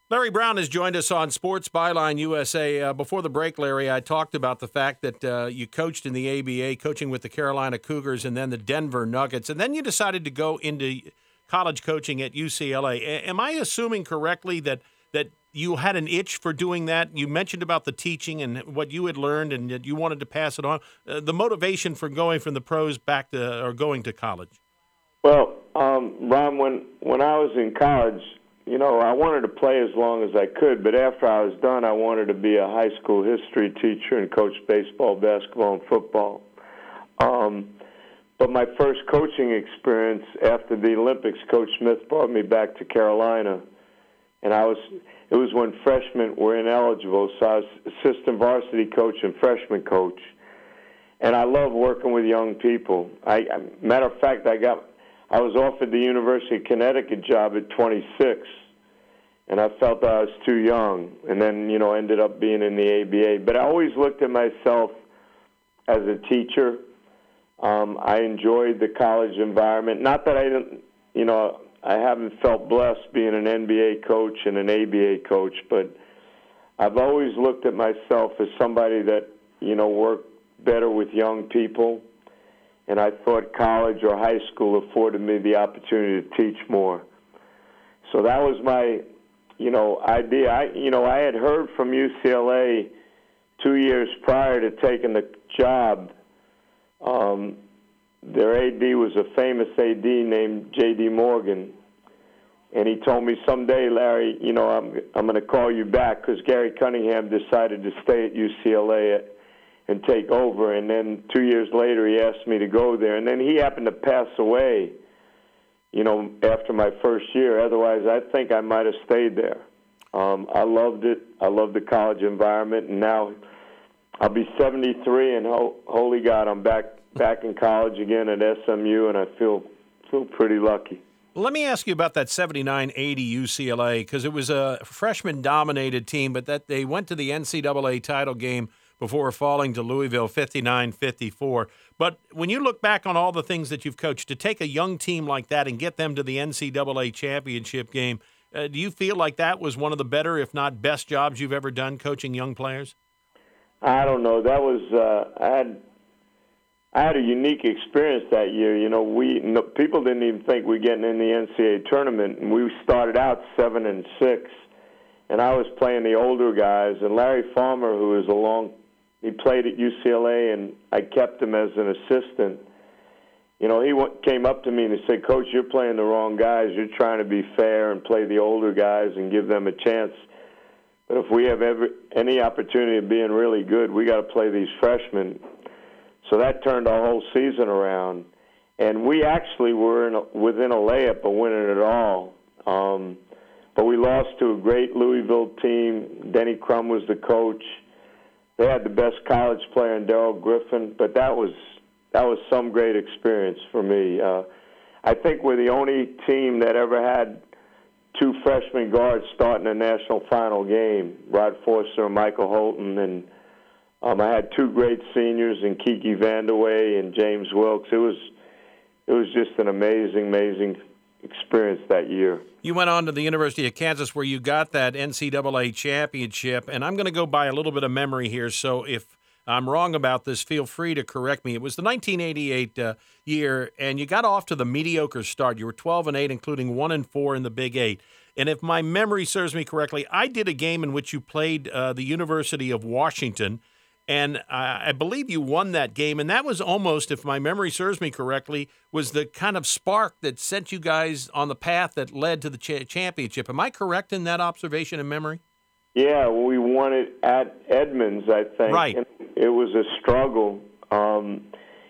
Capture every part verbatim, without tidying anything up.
Larry Brown has joined us on Sports Byline U S A. Uh, before the break, Larry, I talked about the fact that uh, you coached in the A B A, coaching with the Carolina Cougars and then the Denver Nuggets, and then you decided to go into college coaching at U C L A. A- am I assuming correctly that that you had an itch for doing that? You mentioned about the teaching and what you had learned and that you wanted to pass it on. Uh, the motivation for going from the pros back to or going to college? Well, um, Ron, when, when I was in college, you know, I wanted to play as long as I could, but after I was done, I wanted to be a high school history teacher and coach baseball, basketball, and football. Um, but my first coaching experience after the Olympics, Coach Smith brought me back to Carolina, and I was it was when freshmen were ineligible, so I was assistant varsity coach and freshman coach, and I love working with young people. I, matter of fact, I got I was offered the University of Connecticut job at twenty-six, and I felt I was too young, and then, you know, ended up being in the A B A. But I always looked at myself as a teacher. Um, I enjoyed the college environment. Not that I didn't, you know, I haven't felt blessed being an N B A coach and an A B A coach, but I've always looked at myself as somebody that, you know, worked better with young people. And I thought college or high school afforded me the opportunity to teach more. So that was my, you know, idea. I, you know, I had heard from U C L A two years prior to taking the job. Um, their A D was a famous A D named J D Morgan, and he told me, someday, Larry, you know, I'm I'm going to call you back because Gary Cunningham decided to stay at U C L A at, and take over. And then two years later, he asked me to go there. And then he happened to pass away, you know, after my first year. Otherwise, I think I might have stayed there. Um, I loved it. I loved the college environment. And now I'll be seventy-three, and ho- holy God, I'm back back in college again at S M U, and I feel feel pretty lucky. Let me ask you about that seventy-nine eighty U C L A, because it was a freshman-dominated team, but that they went to the N C double A title game before falling to Louisville fifty-nine fifty-four. But when you look back on all the things that you've coached, to take a young team like that and get them to the N C double A championship game, uh, do you feel like that was one of the better, if not best, jobs you've ever done coaching young players? I don't know. That was uh, I had I had a unique experience that year. You know, we no, people didn't even think we'd getting in the N C double A tournament, and we started out seven and six, and I was playing the older guys, and Larry Farmer, who was a long He played at U C L A, and I kept him as an assistant. You know, he w- came up to me and he said, Coach, you're playing the wrong guys. You're trying to be fair and play the older guys and give them a chance. But if we have every, any opportunity of being really good, we got to play these freshmen. So that turned our whole season around. And we actually were in a, within a layup of winning it all. Um, but we lost to a great Louisville team. Denny Crum was the coach. They had the best college player in Darrell Griffin, but that was that was some great experience for me. Uh, I think we're the only team that ever had two freshman guards starting a national final game, Rod Forster and Michael Holton, and um, I had two great seniors in Kiki Vandeweghe and James Wilkes. It was it was just an amazing, amazing experience that year. You went on to the University of Kansas where you got that N C double A championship, and I'm going to go by a little bit of memory here, so if I'm wrong about this, feel free to correct me. It was the nineteen eighty-eight uh, year, and you got off to the mediocre start. You were twelve and eight, including one and four in the Big Eight. And if my memory serves me correctly, I did a game in which you played uh, the University of Washington, and I believe you won that game, and that was almost, if my memory serves me correctly, was the kind of spark that sent you guys on the path that led to the cha- championship. Am I correct in that observation and memory? Yeah, we won it at Edmonds, I think. Right. And it was a struggle. Um,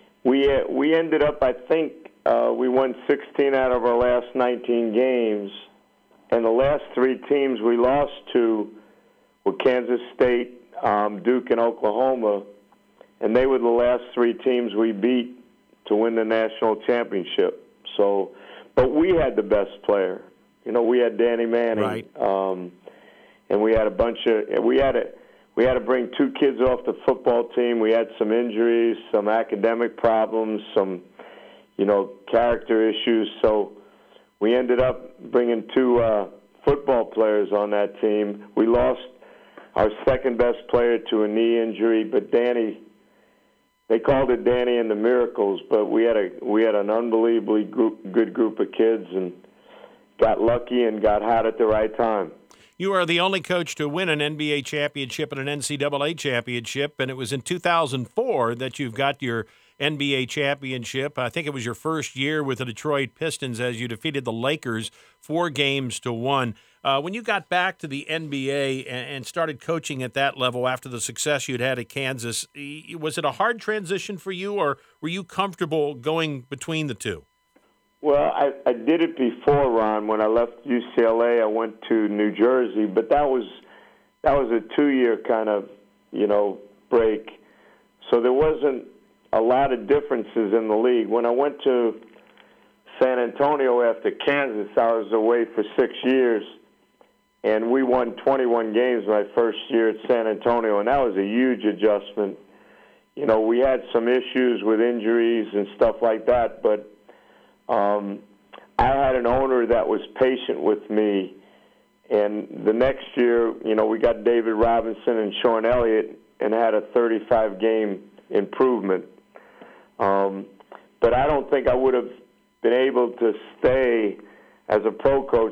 we uh, we ended up, I think, uh, we won sixteen out of our last nineteen games, and the last three teams we lost to were Kansas State, Um, Duke and Oklahoma, and they were the last three teams we beat to win the national championship. So, but we had the best player. You know, we had Danny Manning, right. um, and we had a bunch of we had to we had to bring two kids off the football team. We had some injuries, some academic problems, some you know character issues. So we ended up bringing two uh, football players on that team. We lost our second best player to a knee injury, but Danny, they called it Danny and the Miracles, but we had a we had an unbelievably group, good group of kids and got lucky and got hot at the right time. You are the only coach to win an N B A championship and an N C double A championship, and it was in two thousand four that you've got your N B A championship. I think it was your first year with the Detroit Pistons as you defeated the Lakers four games to one. Uh, when you got back to the N B A and, and started coaching at that level after the success you'd had at Kansas, was it a hard transition for you, or were you comfortable going between the two? Well, I, I did it before, Ron. When I left U C L A, I went to New Jersey, but that was that was a two-year kind of, you know, break. So there wasn't a lot of differences in the league. When I went to San Antonio after Kansas, I was away for six years, and we won twenty-one games my first year at San Antonio, and that was a huge adjustment. You know, we had some issues with injuries and stuff like that, but Um, I had an owner that was patient with me, and the next year, you know, we got David Robinson and Sean Elliott and had a thirty-five game improvement. Um, but I don't think I would have been able to stay as a pro coach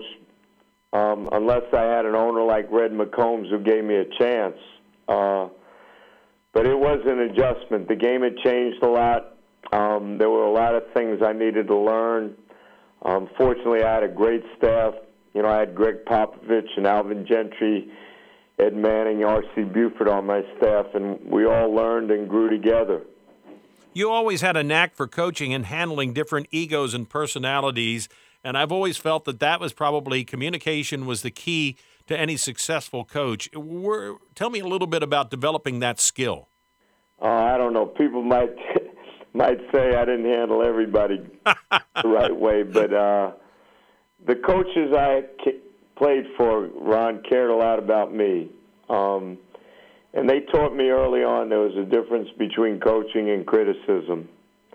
um, unless I had an owner like Red McCombs who gave me a chance. Uh, but it was an adjustment. The game had changed a lot. Um, there were a lot of things I needed to learn. Um, fortunately, I had a great staff. You know, I had Greg Popovich and Alvin Gentry, Ed Manning, R C Buford on my staff, and we all learned and grew together. You always had a knack for coaching and handling different egos and personalities, and I've always felt that that was probably communication was the key to any successful coach. We're, tell me a little bit about developing that skill. Uh, I don't know. People might might say I didn't handle everybody the right way, but uh, the coaches I played for, Ron, cared a lot about me. Um, and they taught me early on there was a difference between coaching and criticism.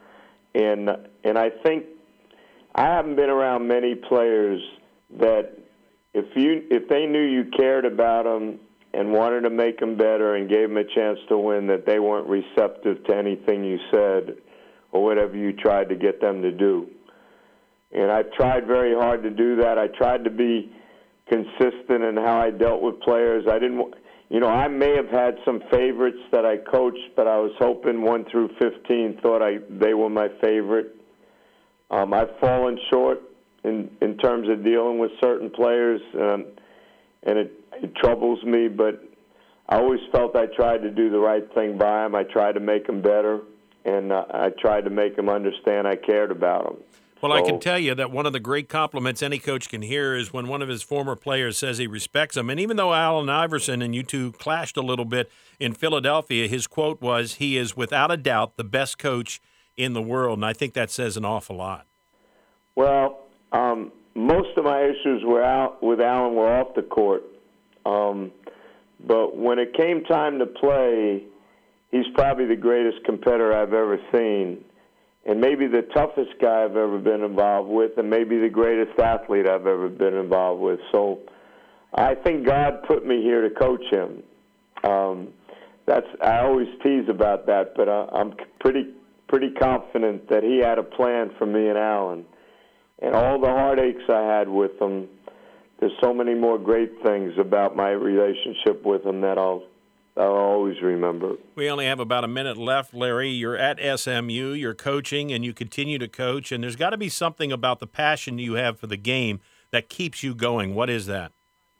And and I think I haven't been around many players that if you if they knew you cared about them and wanted to make them better and gave them a chance to win, that they weren't receptive to anything you said or whatever you tried to get them to do. And I tried very hard to do that. I tried to be consistent in how I dealt with players. I didn't, you know, I may have had some favorites that I coached, but I was hoping one through fifteen thought I they were my favorite. Um, I've fallen short in in terms of dealing with certain players, um, and it, it troubles me. But I always felt I tried to do the right thing by them. I tried to make them better, and uh, I tried to make them understand I cared about them. Well, I can tell you that one of the great compliments any coach can hear is when one of his former players says he respects him. And even though Allen Iverson and you two clashed a little bit in Philadelphia, his quote was, he is without a doubt the best coach in the world. And I think that says an awful lot. Well, um, most of my issues were out with Allen were off the court. Um, but when it came time to play, he's probably the greatest competitor I've ever seen. And maybe the toughest guy I've ever been involved with, and maybe the greatest athlete I've ever been involved with. So I think God put me here to coach him. Um, that's I always tease about that, but I, I'm pretty pretty confident that he had a plan for me and Allen. And all the heartaches I had with him, there's so many more great things about my relationship with him that I'll I'll always remember. We only have about a minute left, Larry. You're at S M U, you're coaching, and you continue to coach, and there's got to be something about the passion you have for the game that keeps you going. What is that?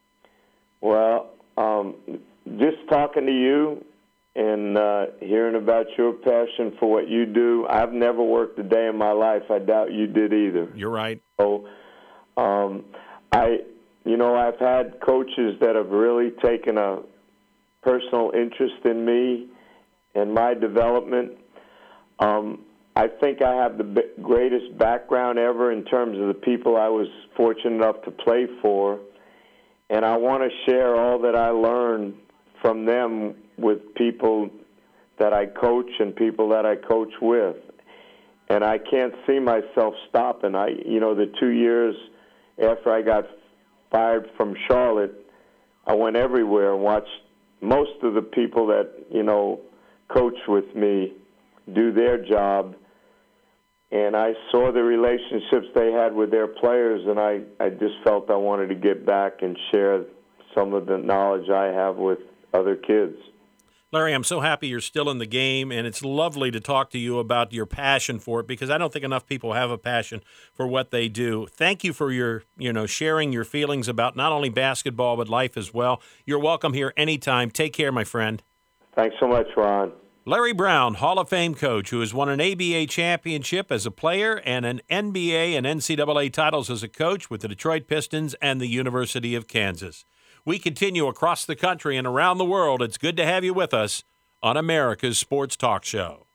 Well, um, just talking to you and uh, hearing about your passion for what you do, I've never worked a day in my life. I doubt you did either. You're right. So, um, I, you know, I've had coaches that have really taken a personal interest in me and my development. Um, I think I have the b- greatest background ever in terms of the people I was fortunate enough to play for, and I want to share all that I learned from them with people that I coach and people that I coach with. And I can't see myself stopping. I, you know, the two years after I got fired from Charlotte, I went everywhere and watched most of the people that, you know, coach with me do their job. And I saw the relationships they had with their players, and I, I just felt I wanted to get back and share some of the knowledge I have with other kids. Larry, I'm so happy you're still in the game, and it's lovely to talk to you about your passion for it, because I don't think enough people have a passion for what they do. Thank you for your, you know, sharing your feelings about not only basketball but life as well. You're welcome here anytime. Take care, my friend. Thanks so much, Ron. Larry Brown, Hall of Fame coach, who has won an A B A championship as a player and an N B A and N C double A titles as a coach with the Detroit Pistons and the University of Kansas. We continue across the country and around the world. It's good to have you with us on America's Sports Talk Show.